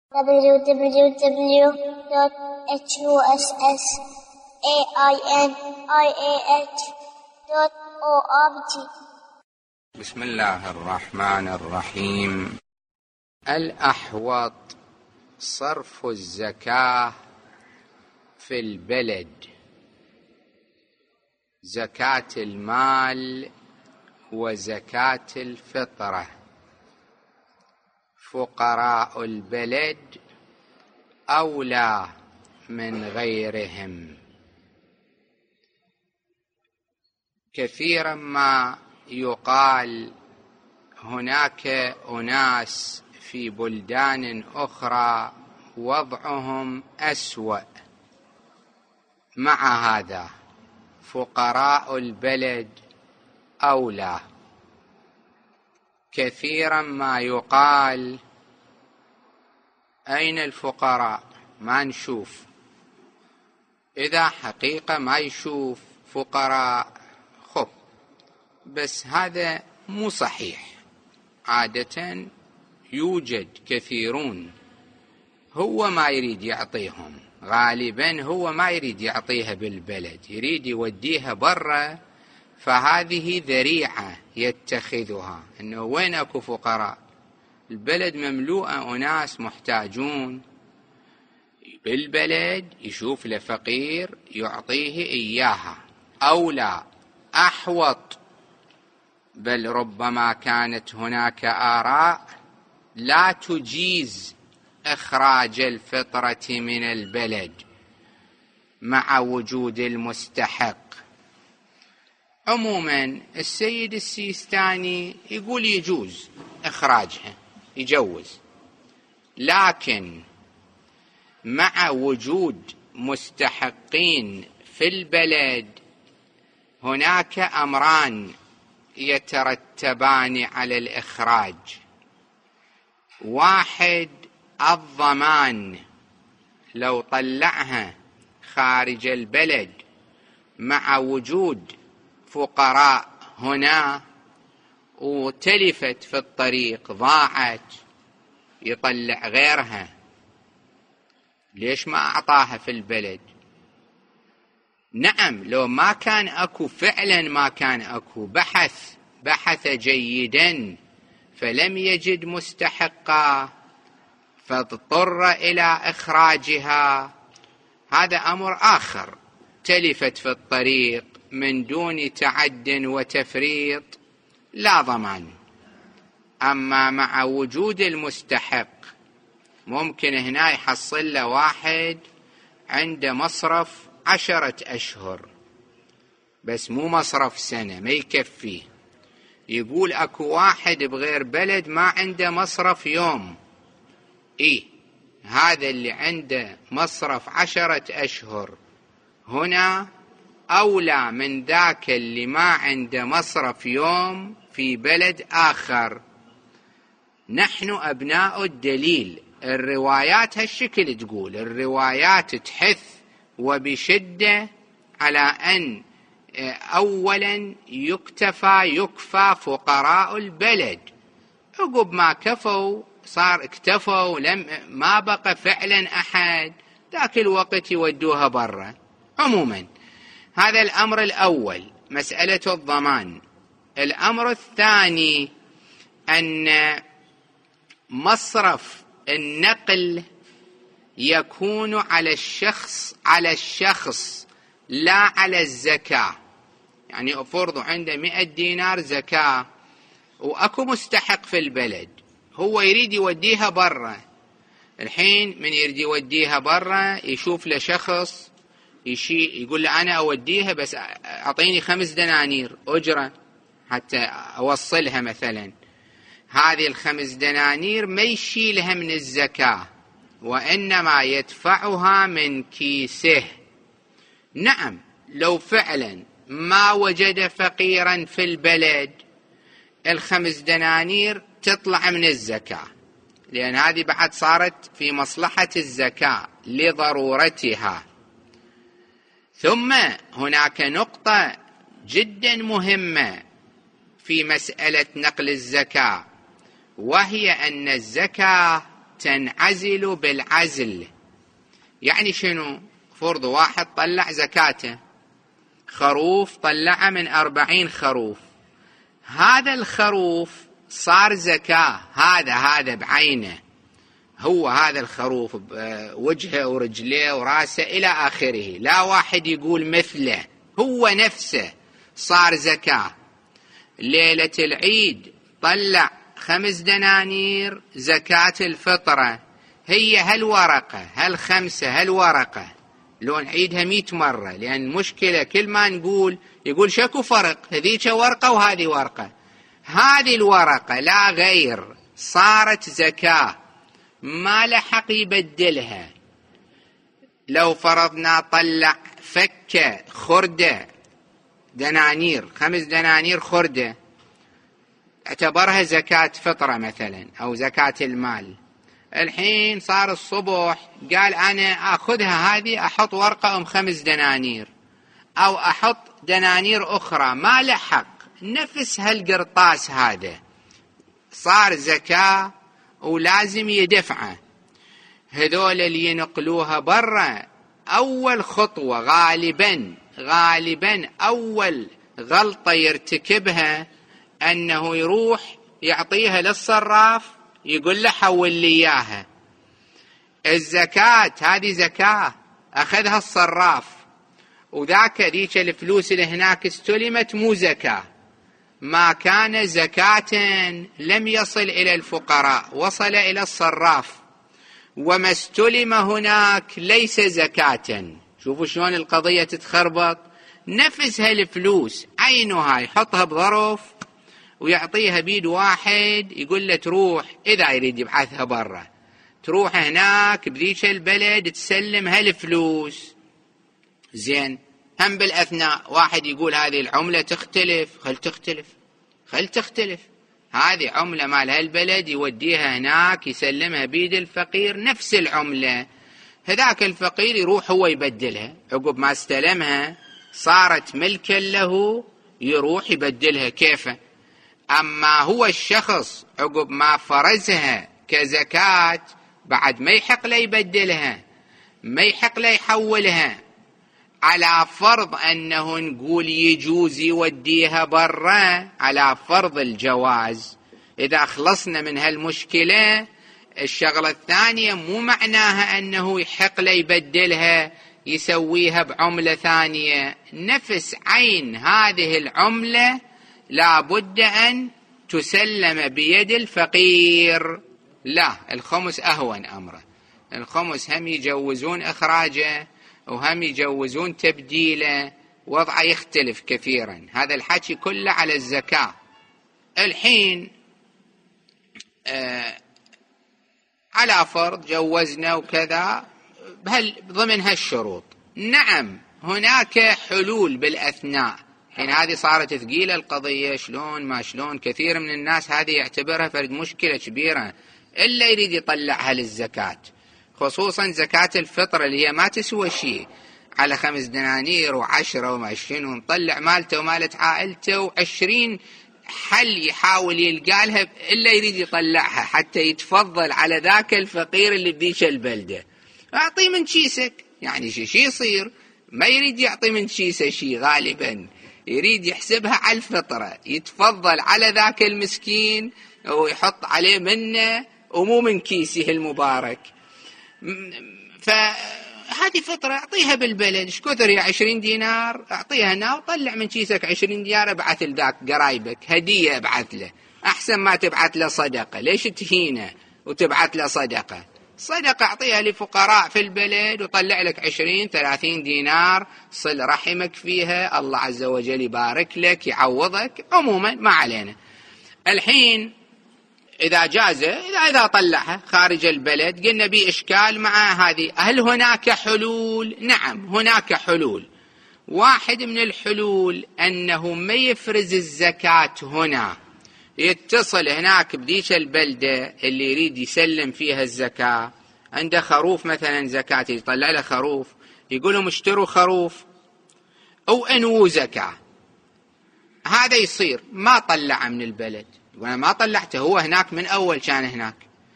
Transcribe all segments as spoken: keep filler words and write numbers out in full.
w w w dot h u s s a i n i a h dot org. بسم الله الرحمن الرحيم. الأحوط صرف الزكاة في البلد، زكاة المال وزكاة الفطرة. فقراء البلد أولى من غيرهم. كثيرا ما يقال هناك أناس في بلدان أخرى وضعهم أسوأ. مع هذا فقراء البلد أولى. كثيرا ما يقال أين الفقراء؟ ما نشوف. إذا حقيقة ما يشوف فقراء خب، بس هذا مو صحيح. عادة يوجد كثيرون هو ما يريد يعطيهم، غالبا هو ما يريد يعطيها بالبلد، يريد يوديها برا، فهذه ذريعة يتخذها. إنه وين أكو فقراء؟ البلد مملوءة أناس محتاجون، بالبلد يشوف لفقير يعطيه إياها. أولى، أحوط. بل ربما كانت هناك آراء لا تجيز إخراج الفطرة من البلد مع وجود المستحق. عموما السيد السيستاني يقول يجوز إخراجها، يجوز، لكن مع وجود مستحقين في البلد هناك أمران يترتبان على الإخراج. واحد، الضمان. لو طلعها خارج البلد مع وجود فقراء هنا وتلفت في الطريق، ضاعت، يطلع غيرها. ليش ما أعطاها في البلد؟ نعم، لو ما كان أكو، فعلا ما كان أكو، بحث بحث جيدا فلم يجد مستحقا فاضطر إلى إخراجها، هذا أمر آخر. تلفت في الطريق من دون تعد وتفريط، لا ضمان. أما مع وجود المستحق، ممكن هنا يحصل له واحد عنده مصرف عشرة أشهر بس مو مصرف سنة، ما يكفيه. يقول أكو واحد بغير بلد ما عنده مصرف يوم، إيه هذا اللي عنده مصرف عشرة أشهر هنا أولى من ذاك اللي ما عنده مصرف يوم في بلد آخر. نحن أبناء الدليل، الروايات هالشكل تقول، الروايات تحث وبشدة على أن أولا يكتفى يكفى فقراء البلد. عقب ما كفوا صار اكتفوا، لم ما بقى فعلا أحد، ذاك الوقت يودوها برا. عموما هذا الأمر الأول، مسألة الضمان. الأمر الثاني أن مصرف النقل يكون على الشخص على الشخص لا على الزكاة. يعني أفرض عنده مئة دينار زكاة وأكو مستحق في البلد، هو يريد يوديها برا. الحين من يريد يوديها برا يشوف له شخص يشي يقول له أنا أوديها بس أعطيني خمس دنانير أجرة حتى أوصلها مثلا. هذه الخمس دنانير ما يشيلها من الزكاة، وإنما يدفعها من كيسه. نعم، لو فعلا ما وجد فقيرا في البلد، الخمس دنانير تطلع من الزكاة، لأن هذه بعد صارت في مصلحة الزكاة لضرورتها. ثم هناك نقطة جدا مهمة في مسألة نقل الزكاة، وهي أن الزكاة تنعزل بالعزل. يعني شنو؟ فرض واحد طلع زكاته، خروف طلعه من أربعين خروف، هذا الخروف صار زكاة، هذا هذا بعينه، هو هذا الخروف وجهه ورجليه وراسه إلى آخره، لا واحد يقول مثله، هو نفسه صار زكاة. ليلة العيد طلع خمس دنانير زكاة الفطرة، هي هالورقة هالخمسة هالورقة لو نعيدها مئة مرة، لأن المشكلة كل ما نقول يقول شكو فرق، هذيك ورقة وهذه ورقة، هذه الورقة لا غير صارت زكاة، ما لحق يبدلها. لو فرضنا طلع فكة خردة دنانير، خمس دنانير خردة، اعتبرها زكاة فطرة مثلا أو زكاة المال. الحين صار الصبح قال أنا أخذها هذه أحط ورقة أم خمس دنانير أو أحط دنانير أخرى، ما لحق نفس هالقرطاس هذا صار زكاة ولازم يدفعه. هذول اللي ينقلوها برا أول خطوة غالبا غالبا أول غلطة يرتكبها أنه يروح يعطيها للصراف يقول له حول لي إياها. الزكاة هذه زكاة أخذها الصراف، وذاك ذيك الفلوس اللي هناك استلمت مو زكاة، ما كان زكاة لم يصل إلى الفقراء، وصل إلى الصراف، وما استلم هناك ليس زكاة. شوفوا شلون القضية تتخربط. نفس هالفلوس عينها يحطها بظرف ويعطيها بيد واحد يقول له تروح، إذا يريد يبعثها برا تروح هناك بذيك البلد تسلم هالفلوس. زين، هم بالأثناء واحد يقول هذه العملة تختلف، خل تختلف خل تختلف هذه عملة مال هالبلد، يوديها هناك يسلمها بيد الفقير نفس العملة، هذاك الفقير يروح هو يبدلها، عقب ما استلمها صارت ملكا له يروح يبدلها كيفه. أما هو الشخص عقب ما فرزها كزكاة بعد ما يحق له يبدلها، ما يحق له يحولها، على فرض أنه نقول يجوز يوديها برا، على فرض الجواز. إذا خلصنا من هالمشكلة الشغلة الثانية مو معناها أنه يحق له يبدلها يسويها بعملة ثانية، نفس عين هذه العملة لا بد أن تسلم بيد الفقير. لا، الخمس أهون أمره، الخمس هم يجوزون إخراجه وهم يجوزون تبديله، وضعه يختلف كثيرا. هذا الحكي كله على الزكاة. الحين آه على فرض جوزنا وكذا ضمن هالشروط، نعم هناك حلول بالأثناء. حين هذه صارت ثقيلة القضية، شلون ما شلون كثير من الناس هذه يعتبرها فرد مشكلة كبيرة إلا يريد يطلعها للزكاة، خصوصا زكاة الفطر اللي هي ما تسوى شيء، على خمس دنانير وعشرة وعشرين ونطلع مالته ومالة عائلته وعشرين حل يحاول يلقى لها إلا يريد يطلعها حتى يتفضل على ذاك الفقير اللي بديش البلدة. أعطي من كيسك، يعني شي شي يصير، ما يريد يعطي من كيسه شي، غالبا يريد يحسبها على الفطرة، يتفضل على ذاك المسكين ويحط عليه منه ومو من كيسه المبارك. فهذه فطرة أعطيها بالبلد، شكثر يا عشرين دينار أعطيها هنا وطلع من كيسك عشرين دينار ابعث لذاك قرايبك هدية، ابعث له أحسن ما تبعث له صدقة. ليش تهينه وتبعث له صدقة؟ صدقة أعطيها لفقراء في البلد وطلع لك عشرين ثلاثين دينار، صل رحمك فيها، الله عز وجل يبارك لك يعوضك. عموما ما علينا. الحين إذا جاز إذا إذا طلعها خارج البلد قلنا بي إشكال مع هذه، هل هناك حلول؟ نعم هناك حلول. واحد من الحلول أنه ما يفرز الزكاة هنا، يتصل هناك بديش البلدة اللي يريد يسلم فيها الزكاة، عنده خروف مثلا زكاة، يطلع له خروف، يقولهم اشتروا خروف أو أنووا زكاة. هذا يصير ما طلع من البلد، وأنا ما طلعته، هو هناك من أول كان هناك،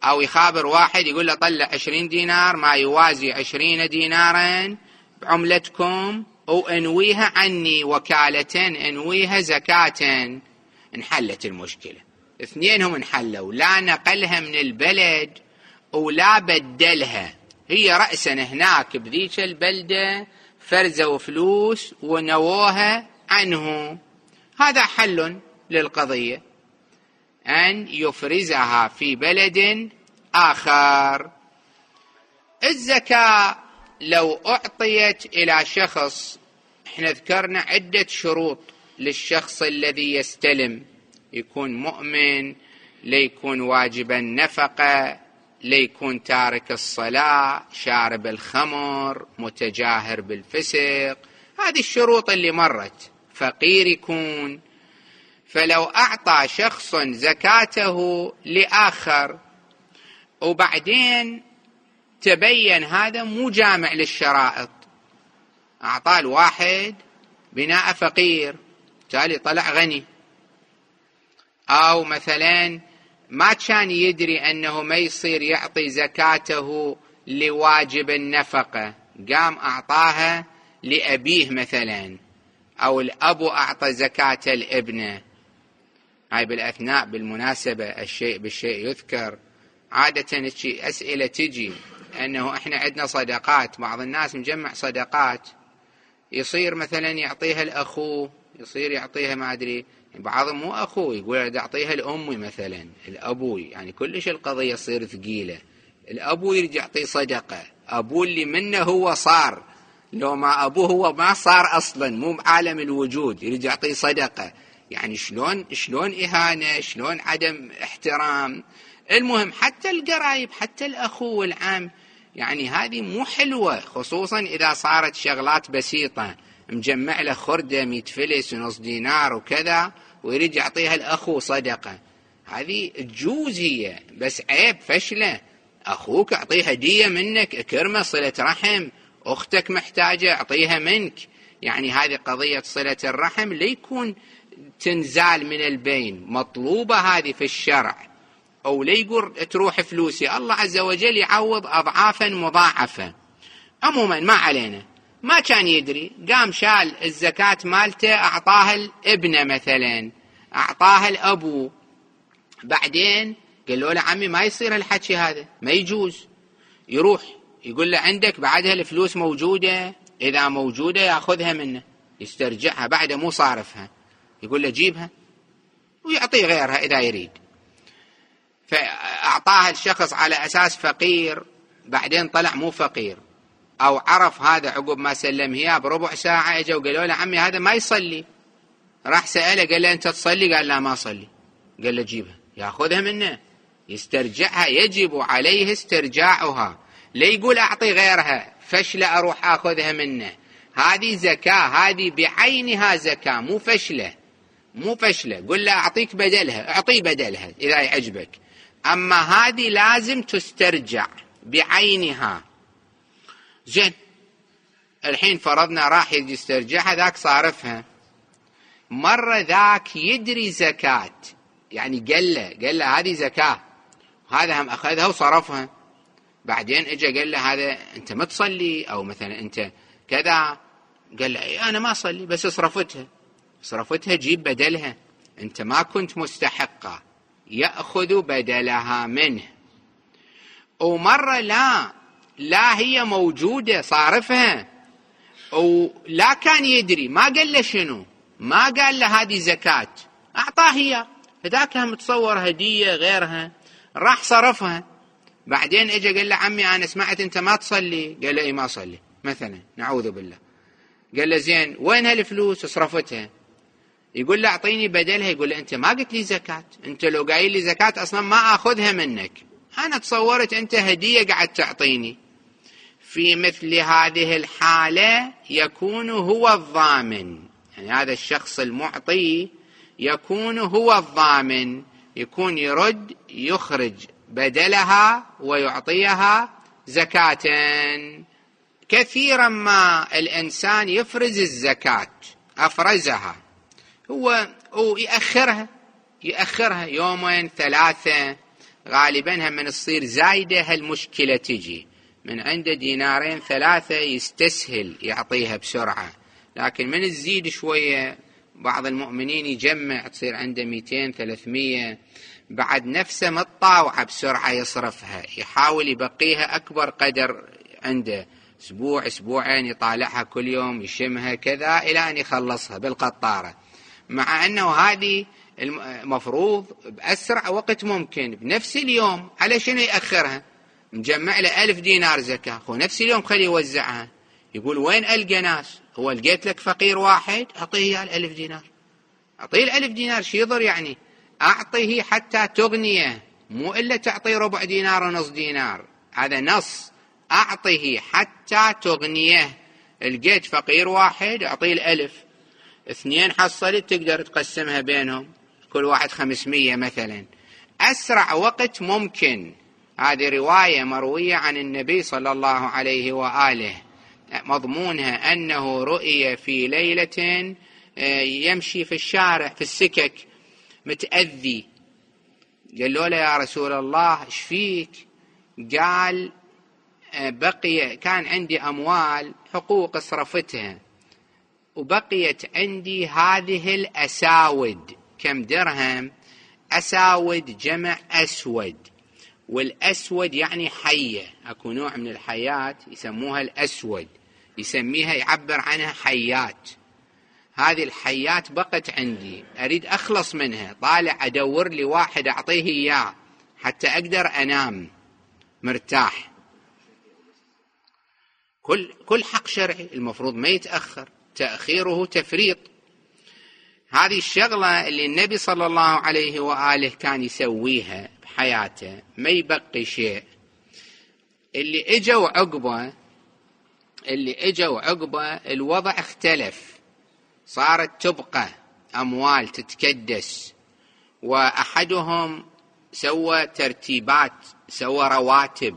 أو يخابر واحد يقول له طلع عشرين دينار ما يوازي عشرين دينارا بعملتكم وانويها عني وكالة انويها زكاة، انحلت المشكلة. اثنينهم انحلوا، لا نقلها من البلد ولا بدلها، هي رأسا هناك بذيك البلدة فرزوا فلوس ونووها عنه. هذا حل للقضية، أن يفرزها في بلد آخر. الزكاة لو أعطيت إلى شخص، احنا ذكرنا عدة شروط للشخص الذي يستلم، يكون مؤمن، ليكون واجب النفقة، ليكون تارك الصلاة، شارب الخمر، متجاهر بالفسق، هذه الشروط اللي مرت، فقير يكون. فلو أعطى شخص زكاته لآخر وبعدين تبين هذا مو جامع للشرائط، أعطاه الواحد بناء فقير تالي طلع غني، أو مثلا ما كان يدري أنه ما يصير يعطي زكاته لواجب النفقة، قام أعطاها لأبيه مثلا، أو الأب أعطى زكاة الابنة. هاي بالأثناء بالمناسبة الشيء بالشيء يذكر، عادة أسئلة تجي أنه إحنا عندنا صدقات، بعض الناس مجمع صدقات يصير مثلا يعطيها الأخو، يصير يعطيها ما أدري، بعضهم مو أخوي يقول أعطيها الأمي مثلا، الأبوي، يعني كلش القضية تصير ثقيلة. الأبوي يرجع يعطي صدقة، أبوه اللي منه هو صار، لو ما أبوه هو ما صار أصلا، مو بعالم الوجود، يرجع يعطي صدقة. يعني شلون شلون إهانة، شلون عدم احترام. المهم حتى القرايب، حتى الأخو والعم، يعني هذه مو حلوة، خصوصا إذا صارت شغلات بسيطة، مجمع له خردة مئة فلس ونص دينار وكذا ويريد يعطيها الأخو صدقة، هذه تجوز هي، بس عيب فشلة. أخوك أعطيه هدية منك، اكرمه، صلة رحم، أختك محتاجة أعطيها منك، يعني هذه قضية صلة الرحم ليكون تنزال من البين، مطلوبة هذه في الشرع، أو ليقول تروح فلوسي، الله عز وجل يعوض أضعافا مضاعفة. عموما ما علينا، ما كان يدري، قام شال الزكاة مالته أعطاها الابنة مثلا، أعطاها الأبو، بعدين قال له له عمي ما يصير الحكي هذا، ما يجوز. يروح يقول له عندك بعدها الفلوس موجودة؟ إذا موجودة يأخذها منه، يسترجعها بعد مو صارفها، يقول له جيبها ويعطيه غيرها إذا يريد. فأعطاها الشخص على أساس فقير، بعدين طلع مو فقير، أو عرف هذا عقب ما سلم هي بربع ساعة، اجوا وقالوا له عمي هذا ما يصلي، راح سأله قال له أنت تصلي؟ قال لا ما أصلي. قال له جيبها، يأخذها منه، يسترجعها، يجب عليه استرجاعها، لا يقول أعطي غيرها فشلة أروح أخذها منه. هذه زكاة، هذه بعينها زكاة، مو فشلة، مو فشلة. قل له أعطيك بدلها، أعطي بدلها إذا يعجبك، أما هذه لازم تسترجع بعينها. زين، الحين فرضنا راح يسترجعها، ذاك صارفها، مرة ذاك يدري زكاة، يعني قال له قال له هذه زكاة، هذا هم أخذها وصرفها، بعدين اجى قال له هذا أنت ما تصلي، أو مثلا أنت كذا، قال له إيه أنا ما أصلي بس صرفتها، صرفتها جيب بدلها، أنت ما كنت مستحقة، يأخذ بدلها منه. ومرة لا لا هي موجودة صارفها، ولا كان يدري، ما قال له شنو، ما قال له هذه زكاة، أعطاه هي، فذاك متصور هدية غيرها، راح صرفها، بعدين اجى قال له عمي أنا سمعت أنت ما تصلي، قال له إيه ما أصلي مثلا، نعوذ بالله. قال له زين وين هالفلوس؟ صرفتها. يقول له أعطيني بدلها، يقول له أنت ما قلت لي زكاة، أنت لو قايل لي زكاة أصلا ما أخذها منك، أنا تصورت أنت هدية قاعد تعطيني. في مثل هذه الحالة يكون هو الضامن، يعني هذا الشخص المعطي يكون هو الضامن، يكون يرد يخرج بدلها ويعطيها زكاة. كثيرا ما الإنسان يفرز الزكاة، أفرزها هو ويأخرها، يأخرها يومين ثلاثة، غالبا هم من تصير زايدة هالمشكلة تجي من عنده دينارين ثلاثة يستسهل يعطيها بسرعة، لكن من تزيد شوية بعض المؤمنين يجمع تصير عنده مئتين ثلاثمية بعد نفسه متطاوعة بسرعة يصرفها، يحاول يبقيها أكبر قدر عنده، أسبوع أسبوعين يطالعها كل يوم يشمها كذا إلى أن يخلصها بالقطارة، مع أنه هذه المفروض بأسرع وقت ممكن بنفس اليوم. على شنو يأخرها؟ مجمع له ألف دينار زكاة، هو نفس اليوم خليه يوزعها. يقول وين ألقى ناس؟ هو لقيت لك فقير واحد أعطيه الألف دينار، أعطيه الألف دينار شي يضر يعني؟ أعطيه حتى تغنيه، مو إلا تعطيه ربع دينار ونص دينار، هذا نص. أعطيه حتى تغنيه. لقيت فقير واحد أعطيه الألف، اثنين حصلت تقدر تقسمها بينهم كل واحد خمسمية مثلا، أسرع وقت ممكن. هذه رواية مروية عن النبي صلى الله عليه وآله، مضمونها أنه رؤي في ليلة يمشي في الشارع في السكك متأذي، قال له يا رسول الله ايش فيك؟ قال بقي كان عندي أموال حقوق صرفتها وبقيت عندي هذه الأساود. كم درهم؟ أساود جمع أسود، والأسود يعني حية، أكو نوع من الحيات يسموها الأسود، يسميها يعبر عنها حيات. هذه الحيات بقت عندي أريد أخلص منها، طالع أدور لي واحد أعطيه إياه حتى أقدر أنام مرتاح. كل كل حق شرعي المفروض ما يتأخر، تأخيره تفريط. هذه الشغلة اللي النبي صلى الله عليه وآله كان يسويها بحياته، ما يبقي شيء. اللي اجوا عقبه اللي اجوا عقبه الوضع اختلف، صارت تبقى أموال تتكدس، وأحدهم سوى ترتيبات، سوى رواتب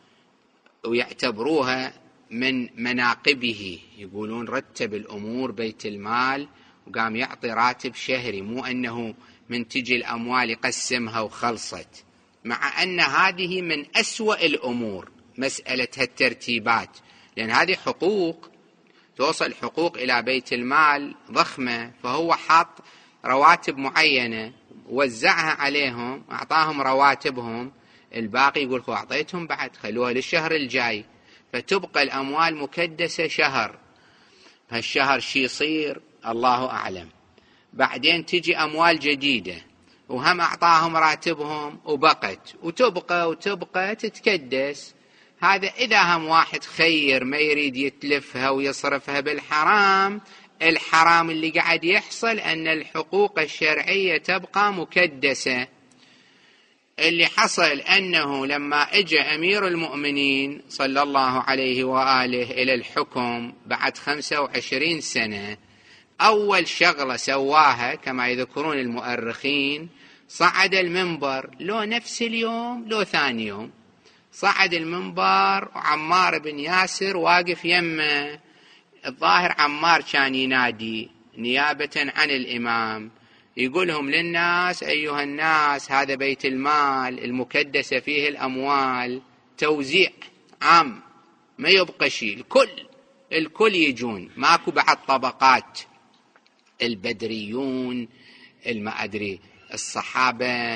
ويعتبروها من مناقبه، يقولون رتب الأمور بيت المال وقام يعطي راتب شهري، مو أنه من تجي الأموال يقسمها وخلصت، مع أن هذه من أسوأ الأمور مسألة هالترتيبات، لأن هذه حقوق توصل حقوق إلى بيت المال ضخمة، فهو حاط رواتب معينة وزعها عليهم، أعطاهم رواتبهم، الباقي يقول خو أعطيتهم بعد خلوها للشهر الجاي، فتبقى الأموال مكدسة شهر. هالشهر شي يصير الله أعلم. بعدين تجي أموال جديدة وهم أعطاهم راتبهم وبقت وتبقى وتبقى تتكدس. هذا إذا هم واحد خير ما يريد يتلفها ويصرفها بالحرام، الحرام اللي قاعد يحصل أن الحقوق الشرعية تبقى مكدسة. اللي حصل أنه لما اجى أمير المؤمنين صلى الله عليه وآله إلى الحكم بعد خمسة وعشرين سنة، أول شغلة سواها كما يذكرون المؤرخين، صعد المنبر، لو نفس اليوم لو ثاني يوم، صعد المنبر وعمار بن ياسر واقف يمه. الظاهر عمار كان ينادي نيابة عن الإمام، يقولهم للناس أيها الناس هذا بيت المال المكدس فيه الأموال، توزيع عام ما يبقى شيء، الكل الكل يجون، ماكو بعد طبقات، البدريون الما أدري الصحابة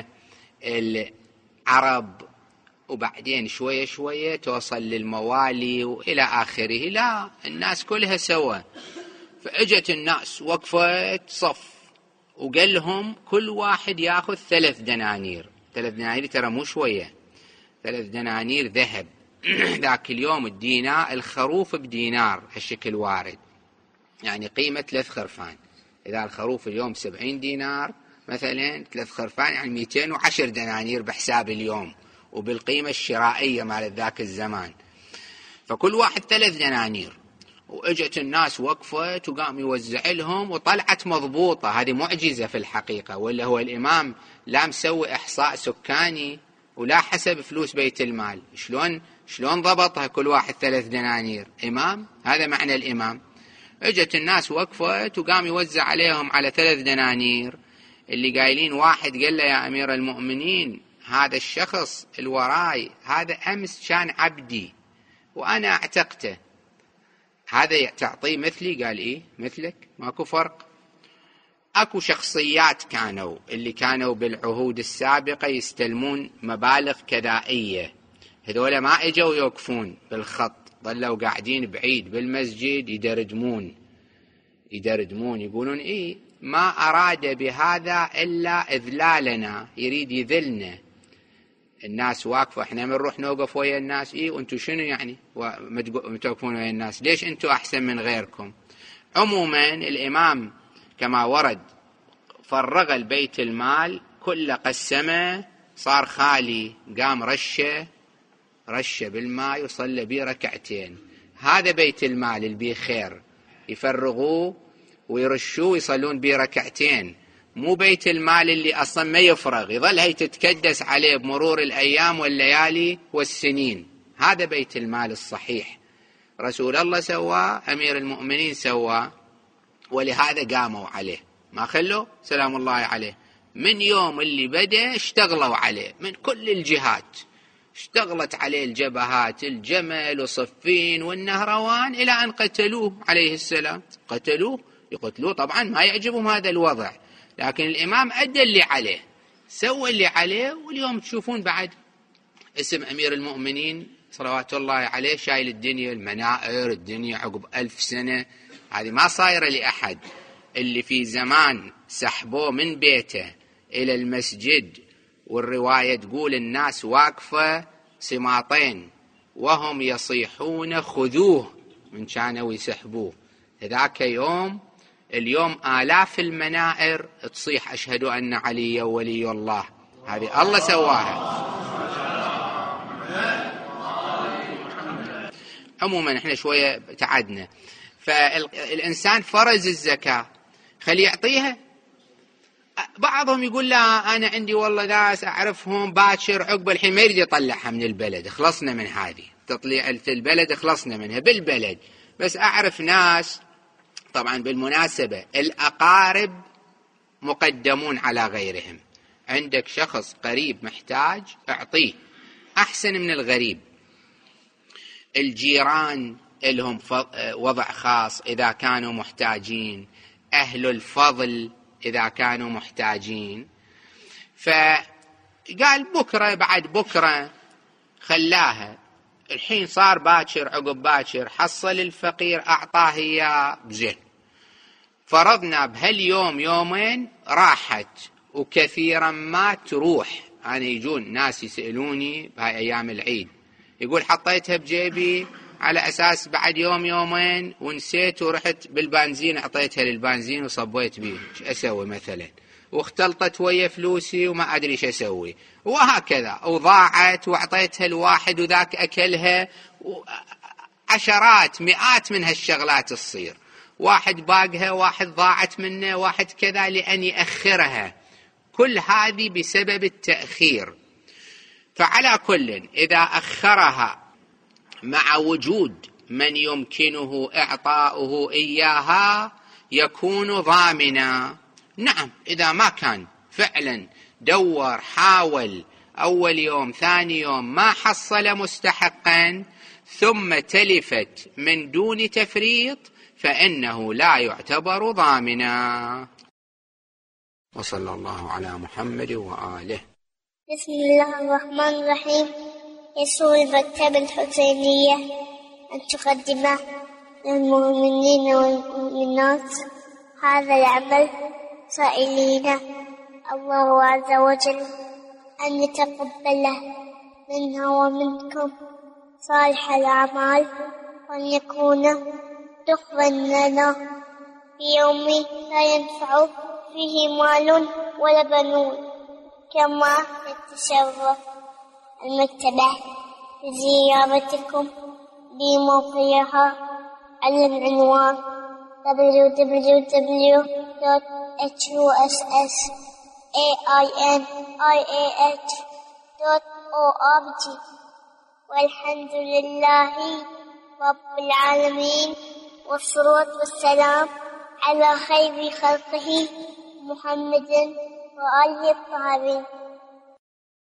العرب، وبعدين شوية شوية توصل للموالي وإلى آخره، لا الناس كلها سوا. فأجت الناس وقفت صف وقال لهم كل واحد يأخذ ثلاث دنانير. ثلاث دنانير ترى مو شوية، ثلاث دنانير ذهب. ذاك اليوم الدينار الخروف بدينار هالشكل وارد، يعني قيمة ثلاث خرفان. إذا الخروف اليوم سبعين دينار مثلا، ثلاث خرفان يعني مئتين وعشر دنانير بحساب اليوم وبالقيمة الشرائية مال ذاك الزمان. فكل واحد ثلاث دنانير، وإجت الناس وقفت وقام يوزع لهم وطلعت مضبوطة. هذه معجزة في الحقيقة، ولا هو الإمام لا مسوي إحصاء سكاني ولا حسب فلوس بيت المال، شلون شلون ضبطها كل واحد ثلاث دنانير؟ إمام، هذا معنى الإمام. إجت الناس وقفت وقام يوزع عليهم على ثلاث دنانير. اللي قايلين واحد قال له يا أمير المؤمنين هذا الشخص الوراي هذا أمس كان عبدي وأنا اعتقته، هذا تعطيه مثلي؟ قال إيه مثلك، ماكو فرق. أكو شخصيات كانوا اللي كانوا بالعهود السابقة يستلمون مبالغ كذائية، هذول ما اجوا يوقفون بالخط، ظلوا قاعدين بعيد بالمسجد يدردمون يدردمون يقولون إيه ما أراد بهذا إلا إذلالنا، يريد يذلنا. الناس واقفة، احنا بنروح نوقف ويا الناس، إيه وانتو شنو يعني متوقفون ويا الناس؟ ليش انتو أحسن من غيركم؟ عموما الإمام كما ورد فرغ البيت المال كل قسمه، صار خالي، قام رشه رشه بالماء وصلى بيه ركعتين. هذا بيت المال اللي بيه خير يفرغوه ويرشوه ويصلون بيه ركعتين، مو بيت المال اللي أصلا ما يفرغ، يظل هي تتكدس عليه بمرور الأيام والليالي والسنين. هذا بيت المال الصحيح، رسول الله سواه، أمير المؤمنين سواه، ولهذا قاموا عليه ما خلوا سلام الله عليه. من يوم اللي بدأ اشتغلوا عليه من كل الجهات، اشتغلت عليه الجبهات، الجمل وصفين والنهروان، إلى أن قتلوه عليه السلام. قتلوه يقتلوه طبعا ما يعجبهم هذا الوضع، لكن الإمام أدى اللي عليه، سوى اللي عليه. واليوم تشوفون بعد اسم أمير المؤمنين صلوات الله عليه شايل الدنيا، المنائر الدنيا عقب ألف سنة، هذه ما صايرة لأحد. اللي في زمان سحبوه من بيته إلى المسجد، والرواية تقول الناس واقفة سماطين وهم يصيحون خذوه من كانوا يسحبوه. ذاك يوم، اليوم آلاف المنائر تصيح أشهد أن علي ولي الله، هذه الله سواها. عموما احنا شوية تعدنا. فالإنسان فرز الزكاة خلي يعطيها. بعضهم يقول لا أنا عندي والله ناس أعرفهم باكر عقب الحين ما يريد يطلعها من البلد، خلصنا من هذه تطليع البلد، خلصنا منها بالبلد. بس أعرف ناس، طبعا بالمناسبة الأقارب مقدمون على غيرهم. عندك شخص قريب محتاج اعطيه أحسن من الغريب. الجيران لهم وضع خاص إذا كانوا محتاجين، أهل الفضل إذا كانوا محتاجين. فقال بكرة بعد بكرة خلاها، الحين صار باكر عقب باكر، حصل الفقير أعطاه إياه بزين. فرضنا بهاليوم يومين راحت، وكثيرا ما تروح. أنا يجون ناس يسألوني بهاي أيام العيد، يقول حطيتها بجيبي على أساس بعد يوم يومين ونسيت ورحت بالبنزين أعطيتها للبنزين وصبيت بيه، ايش أسوي مثلا؟ واختلطت ويا فلوسي وما أدري ايش أسوي، وهكذا. وضاعت وأعطيتها الواحد وذاك أكلها، عشرات مئات من هالشغلات تصير. واحد باقها، واحد ضاعت منه، واحد كذا، لأن يأخرها. كل هذه بسبب التأخير. فعلى كل إذا أخرها مع وجود من يمكنه إعطاؤه إياها يكون ضامنا. نعم، إذا ما كان فعلا دور حاول أول يوم ثاني يوم ما حصل مستحقا ثم تلفت من دون تفريط فإنه لا يعتبر ضامنا. وصلى الله على محمد وآله. بسم الله الرحمن الرحيم. يسر المكتبة الحسينية أن تقدم للمؤمنين والمؤمنات هذا العمل، سائلين الله عز وجل أن يتقبله منا ومنكم صالح الأعمال، وأن يكون دخلا لنا في يوم لا ينفع فيه مال ولا بنون. كما نتشرف المكتبة بزيارتكم بموقعها على العنوان دبليو دبليو دبليو دوت إتش يو إس إس إيه آي إن آي إيه إتش دوت أو آر جي. والحمد لله رب العالمين، والصلاة والسلام على خير خلقه محمد وآله الطاهرين.